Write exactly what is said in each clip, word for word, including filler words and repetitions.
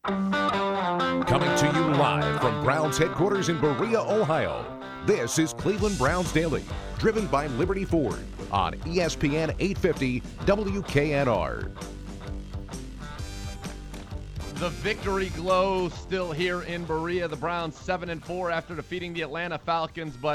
Coming to you live from Browns headquarters in Berea, Ohio. This is Cleveland Browns Daily, driven by Liberty Ford on E S P N eight fifty W K N R. The victory glow still here in Berea. The Browns seven and four after defeating the Atlanta Falcons, but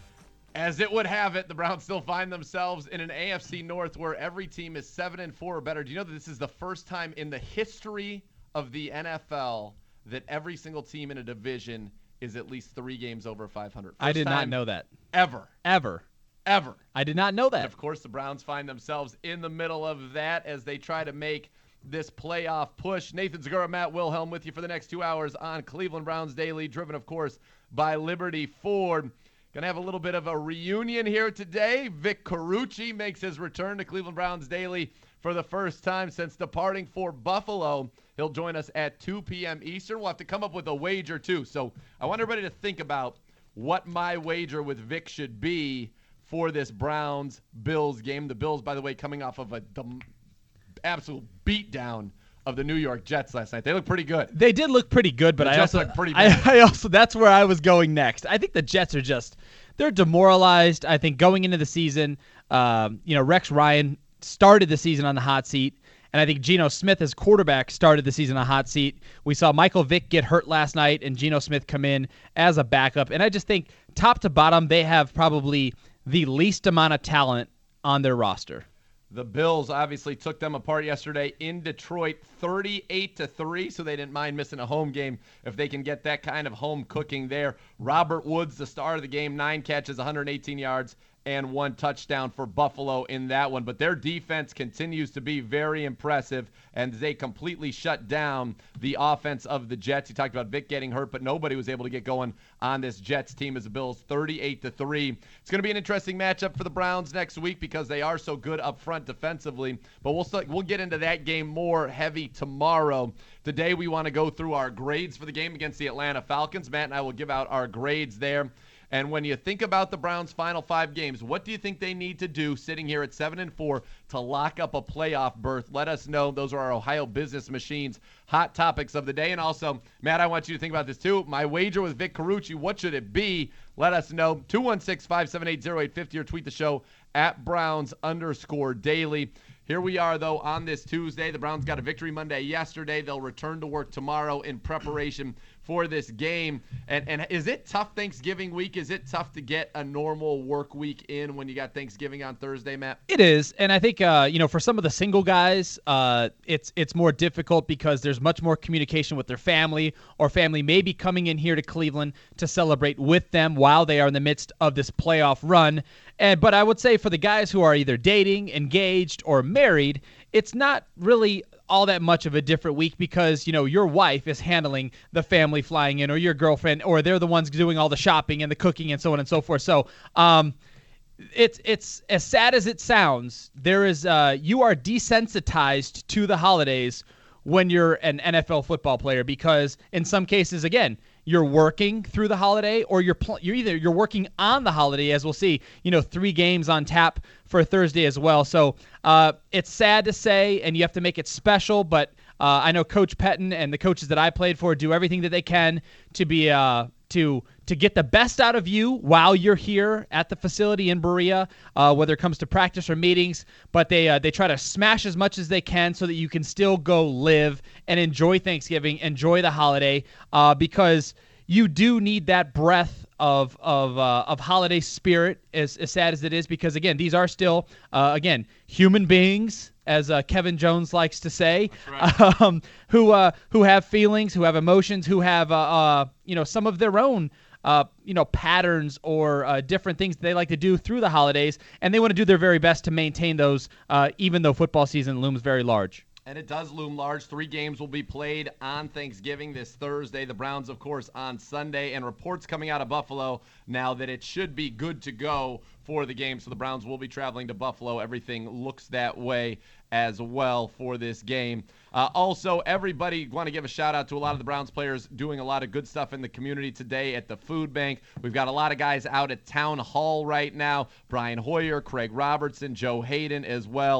as it would have it, the Browns still find themselves in an A F C North where every team is seven and four or better. Do you know that this is the first time in the history of the N F L that every single team in a division is at least three games over five hundred? First I did not time know that. Ever. Ever. Ever. I did not know that. And of course, the Browns find themselves in the middle of that as they try to make this playoff push. Nathan Zagura, Matt Wilhelm with you for the next two hours on Cleveland Browns Daily, driven, of course, by Liberty Ford. Going to have a little bit of a reunion here today. Vic Carucci makes his return to Cleveland Browns Daily for the first time since departing for Buffalo. He'll join us at two p.m. Eastern. We'll have to come up with a wager, too. So I want everybody to think about what my wager with Vic should be for this Browns-Bills game. The Bills, by the way, coming off of a dom- absolute beatdown of the New York Jets last night. They look pretty good. They did look pretty good, but the I Jets also, look pretty bad. I, I also, that's where I was going next. I think the Jets are just, they're demoralized. I think going into the season, um, you know, Rex Ryan started the season on the hot seat, and I think Geno Smith as quarterback started the season on the hot seat. We saw Michael Vick get hurt last night, and Geno Smith come in as a backup. And I just think top to bottom, they have probably the least amount of talent on their roster. The Bills obviously took them apart yesterday in Detroit, thirty-eight to three, so they didn't mind missing a home game if they can get that kind of home cooking there. Robert Woods, the star of the game, nine catches, one hundred eighteen yards, and one touchdown for Buffalo in that one. But their defense continues to be very impressive, and they completely shut down the offense of the Jets. You talked about Vic getting hurt, but nobody was able to get going on this Jets team as the Bills thirty-eight to three. It's going to be an interesting matchup for the Browns next week because they are so good up front defensively. But we'll still, we'll get into that game more heavy tomorrow. Today we want to go through our grades for the game against the Atlanta Falcons. Matt and I will give out our grades there. And when you think about the Browns' final five games, what do you think they need to do sitting here at seven and four to lock up a playoff berth? Let us know. Those are our Ohio Business Machine's hot topics of the day. And also, Matt, I want you to think about this too. My wager with Vic Carucci, what should it be? Let us know. two one six, five seven eight, zero eight five zero or tweet the show at Browns underscore daily. Here we are, though, on this Tuesday. The Browns got a victory Monday yesterday. They'll return to work tomorrow in preparation for this game. And and is it tough Thanksgiving week? Is it tough to get a normal work week in when you got Thanksgiving on Thursday, Matt? It is, and I think uh, you know, for some of the single guys, uh, it's it's more difficult because there's much more communication with their family, or family may be coming in here to Cleveland to celebrate with them while they are in the midst of this playoff run. And but I would say for the guys who are either dating, engaged, or married, it's not really all that much of a different week because, you know, your wife is handling the family flying in, or your girlfriend, or they're the ones doing all the shopping and the cooking and so on and so forth. So um, it's it's as sad as it sounds. There is uh, you are desensitized to the holidays when you're an N F L football player because in some cases, again, you're working through the holiday, or you're pl- you're either you're working on the holiday, as we'll see. You know, three games on tap for Thursday as well. So uh, it's sad to say, and you have to make it special. But uh, I know Coach Pettin and the coaches that I played for do everything that they can to be uh, to to get the best out of you while you're here at the facility in Berea, uh, whether it comes to practice or meetings. But they uh, they try to smash as much as they can so that you can still go live and enjoy Thanksgiving, enjoy the holiday, uh, because you do need that breath of of uh, of holiday spirit, as, as sad as it is, because, again, these are still, uh, again, human beings, as uh, Kevin Jones likes to say, right. um, who uh, who have feelings, who have emotions, who have, uh, uh, you know, some of their own Uh, you know, patterns or uh, different things they like to do through the holidays, and they want to do their very best to maintain those, uh, even though football season looms very large. And it does loom large. Three games will be played on Thanksgiving this Thursday. The Browns, of course, on Sunday. And reports coming out of Buffalo now that it should be good to go for the game. So the Browns will be traveling to Buffalo. Everything looks that way as well for this game. Uh, also, everybody want to give a shout out to a lot of the Browns players doing a lot of good stuff in the community today at the food bank. We've got a lot of guys out at Town Hall right now. Brian Hoyer, Craig Robertson, Joe Hayden as well,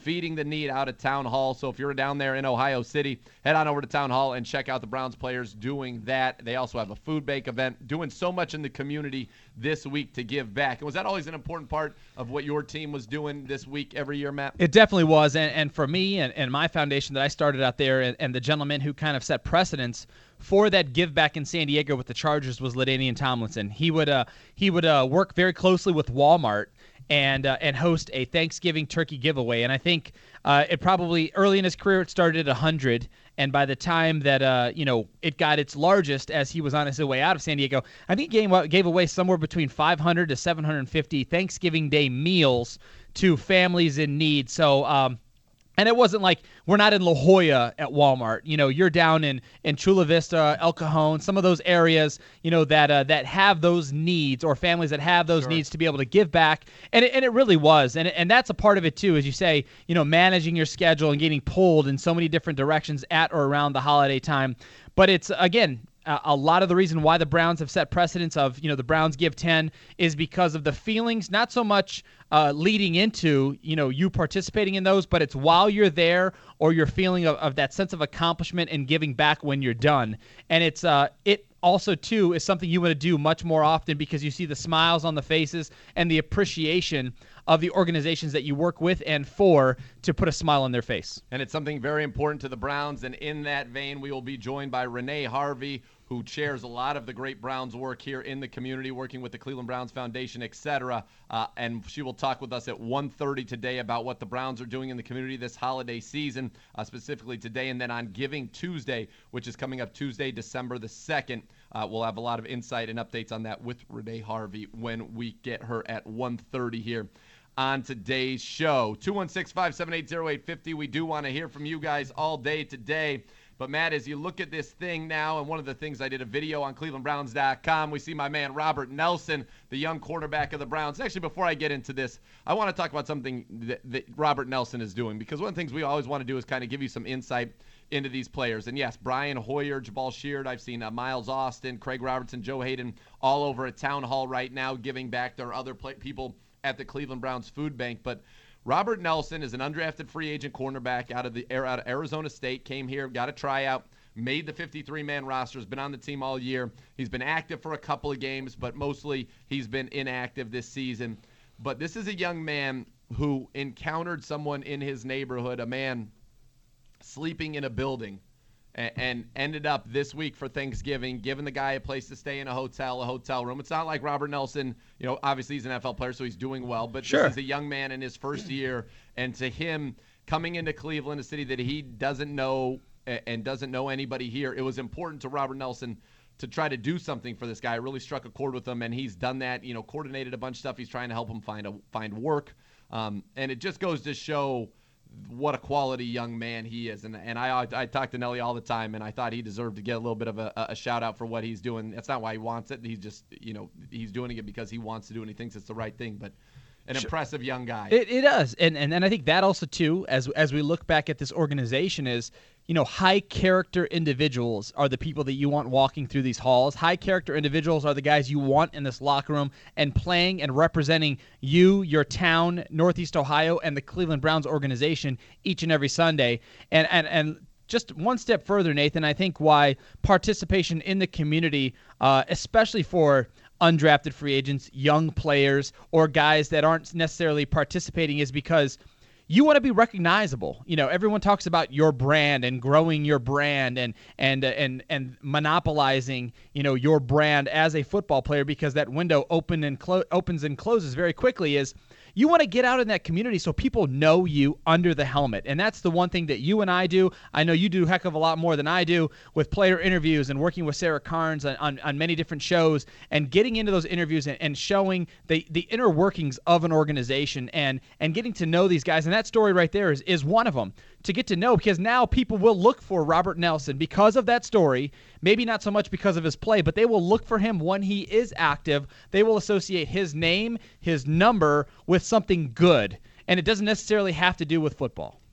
feeding the need out at Town Hall. So if you're down there in Ohio City, head on over to Town Hall and check out the Browns players doing that. They also have a food bank event, doing so much in the community this week to give back. And was that always an important part of what your team was doing this week every year, Matt? It definitely was. And, and for me and, and my foundation that I started out there, and, and the gentleman who kind of set precedence for that give back in San Diego with the Chargers was LaDainian Tomlinson. He would uh, he would uh, work very closely with Walmart and uh, and host a Thanksgiving turkey giveaway. And I think uh, it probably early in his career it started at one hundred, and by the time that uh, you know it got its largest as he was on his way out of San Diego, I think he gave, gave away somewhere between five hundred to seven hundred fifty Thanksgiving Day meals to families in need. So. Um, And it wasn't like we're not in La Jolla at Walmart. You know, you're down in, in Chula Vista, El Cajon, some of those areas, you know, that uh, that have those needs, or families that have those Sure. needs to be able to give back. And it, and it really was. And and that's a part of it, too, as you say, you know, managing your schedule and getting pulled in so many different directions at or around the holiday time. But it's, again, a lot of the reason why the Browns have set precedence of, you know, the Browns Give ten is because of the feelings, not so much uh, leading into, you know, you participating in those, but it's while you're there, or your feeling of, of that sense of accomplishment and giving back when you're done. And it's uh, it also, too, is something you want to do much more often because you see the smiles on the faces and the appreciation of the organizations that you work with and for to put a smile on their face. And it's something very important to the Browns. And in that vein, we will be joined by Renee Harvey, who chairs a lot of the great Browns work here in the community, working with the Cleveland Browns Foundation, et cetera. Uh, and she will talk with us at one thirty today about what the Browns are doing in the community this holiday season, uh, specifically today. And then on Giving Tuesday, which is coming up Tuesday, December the second, uh, we'll have a lot of insight and updates on that with Renee Harvey when we get her at one thirty here on today's show. two one six, five seven eight, zero eight five zero. We do want to hear from you guys all day today. But, Matt, as you look at this thing now, and one of the things I did a video on Cleveland Browns dot com, we see my man Robert Nelson, the young quarterback of the Browns. Actually, before I get into this, I want to talk about something that, that Robert Nelson is doing, because one of the things we always want to do is kind of give you some insight into these players. And, yes, Brian Hoyer, Jabal Sheard, I've seen uh, Miles Austin, Craig Robertson, Joe Hayden all over at Town Hall right now giving back. There are other play- people at the Cleveland Browns Food Bank, but Robert Nelson is an undrafted free agent cornerback out of the out of Arizona State. Came here, got a tryout, made the fifty-three man roster, has been on the team all year. He's been active for a couple of games, but mostly he's been inactive this season. But this is a young man who encountered someone in his neighborhood, a man sleeping in a building, and ended up this week for Thanksgiving giving the guy a place to stay in a hotel, a hotel room. It's not like Robert Nelson, you know, obviously he's an N F L player, so he's doing well, but Sure. This is a young man in his first year, and to him, coming into Cleveland, a city that he doesn't know and doesn't know anybody here, it was important to Robert Nelson to try to do something for this guy. It really struck a chord with him, and he's done that, you know, coordinated a bunch of stuff. He's trying to help him find a find work, um, and it just goes to show what a quality young man he is. And and I I talk to Nelly all the time, and I thought he deserved to get a little bit of a, a shout out for what he's doing. That's not why he wants it. He's just, you know, he's doing it because he wants to do it and he thinks it's the right thing. But an sure. impressive young guy. It, it does. And, and and I think that also, too, as as we look back at this organization is, you know, high-character individuals are the people that you want walking through these halls. High-character individuals are the guys you want in this locker room and playing and representing you, your town, Northeast Ohio, and the Cleveland Browns organization each and every Sunday. And and and just one step further, Nathan, I think why participation in the community, uh, especially for undrafted free agents, young players, or guys that aren't necessarily participating is because you want to be recognizable. You know, everyone talks about your brand and growing your brand and and and and monopolizing, you know, your brand as a football player, because that window open and clo- opens and closes very quickly. Is you want to get out in that community so people know you under the helmet. And that's the one thing that you and I do. I know you do a heck of a lot more than I do with player interviews and working with Sarah Carnes on, on, on many different shows and getting into those interviews and, and showing the, the inner workings of an organization and, and getting to know these guys. And that story right there is, is one of them to get to know, because now people will look for Robert Nelson because of that story. Maybe not so much because of his play, but they will look for him when he is active. They will associate his name, his number with something good. And it doesn't necessarily have to do with football.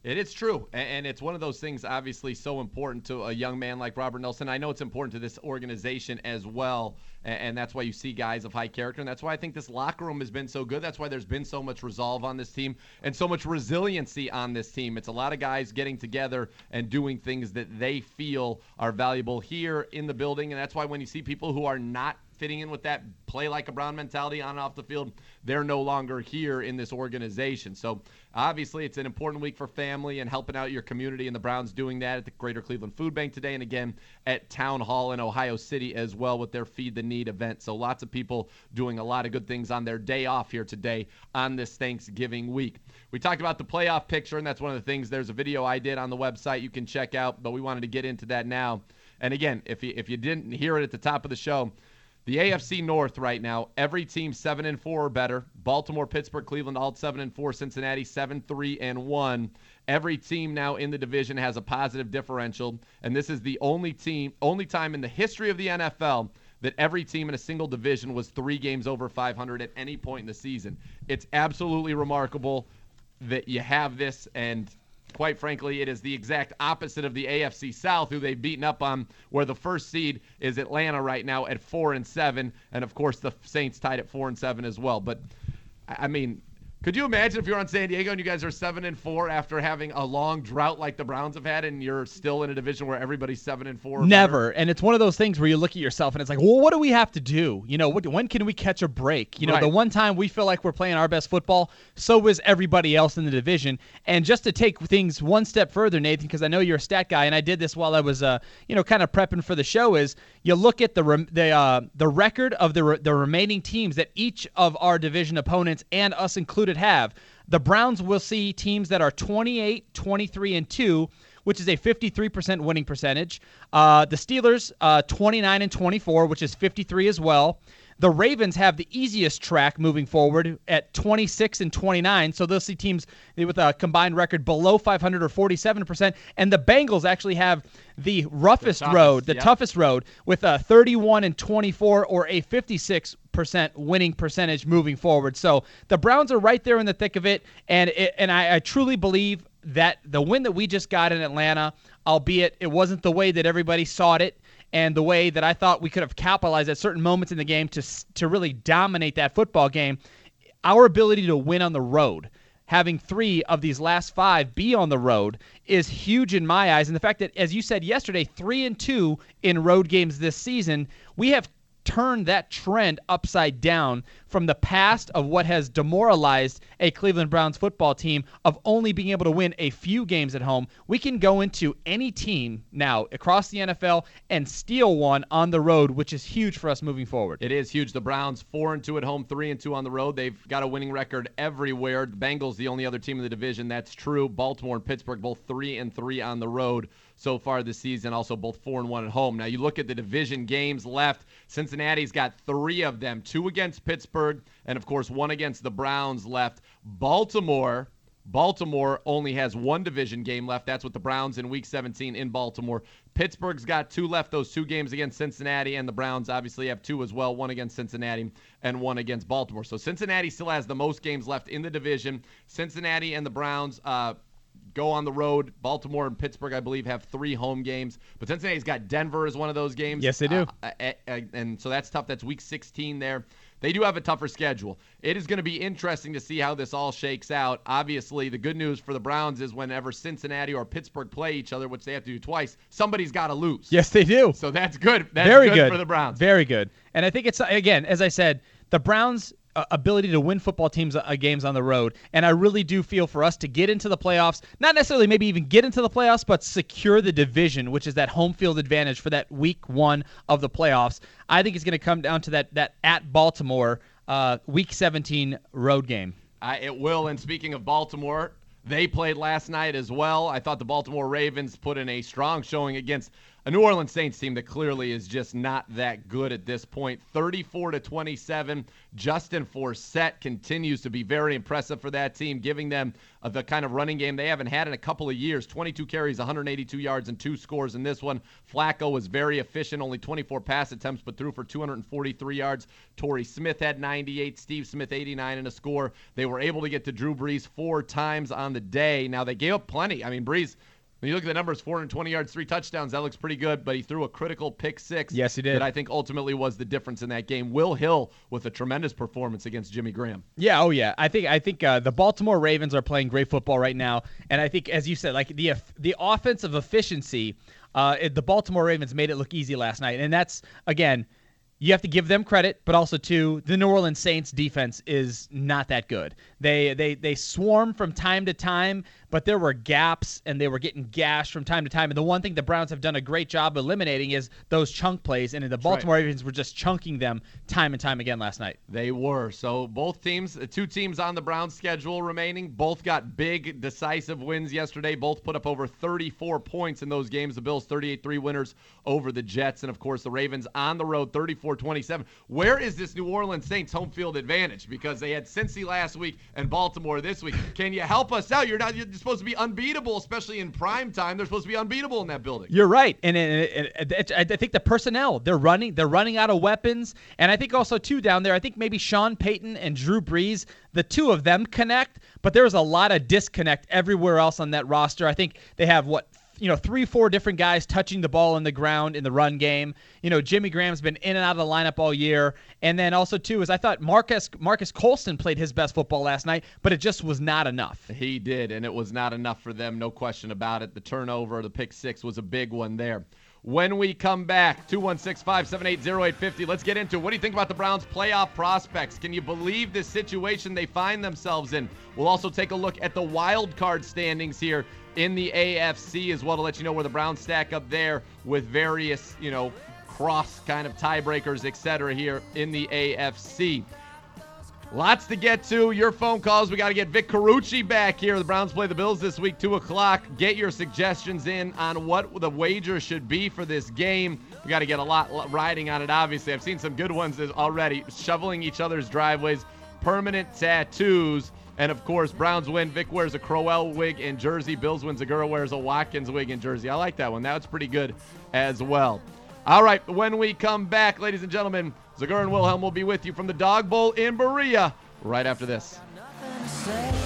It is true, and it's one of those things obviously so important to a young man like Robert Nelson. I know it's important to this organization as well, and that's why you see guys of high character, and that's why I think this locker room has been so good. That's why there's been so much resolve on this team and so much resiliency on this team. It's a lot of guys getting together and doing things that they feel are valuable here in the building, and that's why when you see people who are not fitting in with that play like a Brown mentality on and off the field, they're no longer here in this organization. So obviously it's an important week for family and helping out your community, and the Browns doing that at the Greater Cleveland Food Bank today, and again at Town Hall in Ohio City as well with their Feed the Need event. So lots of people doing a lot of good things on their day off here today on this Thanksgiving week. We talked about the playoff picture, and that's one of the things. There's a video I did on the website you can check out, but we wanted to get into that now. And again, if you, if you didn't hear it at the top of the show, the A F C North right now, every team seven and four or better. Baltimore, Pittsburgh, Cleveland, all seven and four. Cincinnati seven three and one. Every team now in the division has a positive differential, and this is the only team, only time in the history of the N F L that every team in a single division was three games over five hundred at any point in the season. It's absolutely remarkable that you have this, and quite frankly, it is the exact opposite of the A F C South, who they've beaten up on, where the first seed is Atlanta right now at four and seven, and of course the Saints tied at four and seven as well. But I mean, could you imagine if you're on San Diego and you guys are seven and four after having a long drought like the Browns have had, and you're still in a division where everybody's seven and four? Never. And it's one of those things where you look at yourself and it's like, well, what do we have to do? You know, what, when can we catch a break? You know, right. The one time we feel like we're playing our best football, so is everybody else in the division. And just to take things one step further, Nathan, because I know you're a stat guy, and I did this while I was, uh, you know, kind of prepping for the show, is you look at the re- the uh, the record of the re- the remaining teams that each of our division opponents and us included have. The Browns will see teams that are twenty-eight, twenty-three, and two, which is a fifty-three percent winning percentage. Uh, the Steelers, uh, twenty-nine and twenty-four, which is fifty-three as well. The Ravens have the easiest track moving forward at twenty-six and twenty-nine, so they'll see teams with a combined record below five hundred or forty-seven percent. And the Bengals actually have the roughest the toughest, road, the yeah. toughest road, with a thirty-one and twenty-four or a fifty-six percent winning percentage moving forward. So the Browns are right there in the thick of it, and it, and I, I truly believe that the win that we just got in Atlanta, albeit it wasn't the way that everybody saw it, and the way that I thought we could have capitalized at certain moments in the game to to really dominate that football game, our ability to win on the road, having three of these last five be on the road, is huge in my eyes. And the fact that, as you said yesterday, three and two in road games this season, we have turned that trend upside down from the past of what has demoralized a Cleveland Browns football team of only being able to win a few games at home. We can go into any team now across the N F L and steal one on the road, which is huge for us moving forward. It is huge. The Browns four and two at home, three and two on the road. They've got a winning record everywhere. The Bengals, the only other team in the division, that's true. Baltimore and Pittsburgh, both three and three on the road so far this season, also both four and one at home. Now you look at the division games left. Cincinnati's got three of them, two against Pittsburgh, and of course one against the Browns left. Baltimore, Baltimore only has one division game left. That's with the Browns in Week seventeen in Baltimore. Pittsburgh's got two left, those two games against Cincinnati, and the Browns obviously have two as well, one against Cincinnati and one against Baltimore. So Cincinnati still has the most games left in the division. Cincinnati and the Browns uh, go on the road. Baltimore and Pittsburgh, I believe, have three home games. But Cincinnati's got Denver as one of those games. Yes, they do. Uh, uh, uh, and so that's tough. That's Week sixteen there. They do have a tougher schedule. It is going to be interesting to see how this all shakes out. Obviously, the good news for the Browns is whenever Cincinnati or Pittsburgh play each other, which they have to do twice, somebody's got to lose. Yes, they do. So that's good. That's Very good, good for the Browns. Very good. And I think it's, again, as I said, the Browns' uh, ability to win football teams uh, games on the road, and I really do feel for us to get into the playoffs, not necessarily maybe even get into the playoffs, but secure the division, which is that home field advantage for that week one of the playoffs. I think it's going to come down to that that at Baltimore uh, Week seventeen road game. Uh, it will. And speaking of Baltimore, they played last night as well. I thought the Baltimore Ravens put in a strong showing against a New Orleans Saints team that clearly is just not that good at this point. thirty-four to twenty-seven. Justin Forsett continues to be very impressive for that team, giving them uh, the kind of running game they haven't had in a couple of years. twenty-two carries, one hundred eighty-two yards, and two scores in this one. Flacco was very efficient, only twenty-four pass attempts, but threw for two hundred forty-three yards. Torrey Smith had ninety-eight, Steve Smith eighty-nine and a score. They were able to get to Drew Brees four times on the day. Now, they gave up plenty. I mean, Brees, when you look at the numbers, four hundred twenty yards, three touchdowns, that looks pretty good, but he threw a critical pick six. Yes, he did. That I think ultimately was the difference in that game. Will Hill with a tremendous performance against Jimmy Graham. Yeah, oh yeah. I think I think uh, the Baltimore Ravens are playing great football right now, and I think, as you said, like the the offensive efficiency, uh, it, the Baltimore Ravens made it look easy last night, and that's, again, you have to give them credit, but also, too, the New Orleans Saints defense is not that good. They they they swarm from time to time, but there were gaps, and they were getting gashed from time to time. And the one thing the Browns have done a great job eliminating is those chunk plays, and the Baltimore Ravens were just chunking them time and time again last night. They were. So both teams, the two teams on the Browns schedule remaining, both got big, decisive wins yesterday. Both put up over thirty-four points in those games. The Bills thirty-eight three winners over the Jets, and, of course, the Ravens on the road thirty-four twenty-seven. Where is this New Orleans Saints home field advantage? Because they had Cincy last week and Baltimore this week. Can you help us out? You're not. You're supposed to be unbeatable, especially in prime time. They're supposed to be unbeatable in that building. You're right, and, and, and, and I think the personnel, they're running, they're running out of weapons, and I think also too down there, I think maybe Sean Payton and Drew Brees, the two of them connect, but there was a lot of disconnect everywhere else on that roster. I think they have what. You know, three, four different guys touching the ball in the ground in the run game. You know, Jimmy Graham's been in and out of the lineup all year. And then also, too, is I thought Marcus Marcus Colston played his best football last night, but it just was not enough. He did, and it was not enough for them, no question about it. The turnover, the pick six was a big one there. When we come back, two one six, five seven eight, zero eight five zero, let's get into it. What do you think about the Browns' playoff prospects? Can you believe this situation they find themselves in? We'll also take a look at the wild card standings here in the A F C as well to let you know where the Browns stack up there with various, you know, cross kind of tiebreakers, et cetera here in the A F C. Lots to get to. Your phone calls. We got to get Vic Carucci back here. The Browns play the Bills this week, two o'clock. Get your suggestions in on what the wager should be for this game. We got to get a lot riding on it, obviously. I've seen some good ones already. Shoveling each other's driveways, permanent tattoos, and, of course, Browns win. Vic wears a Crowell wig and jersey. Bills win. Zagura wears a Watkins wig and jersey. I like that one. That's pretty good as well. All right, when we come back, ladies and gentlemen, Zagura and Wilhelm will be with you from the Dog Bowl in Berea right after this.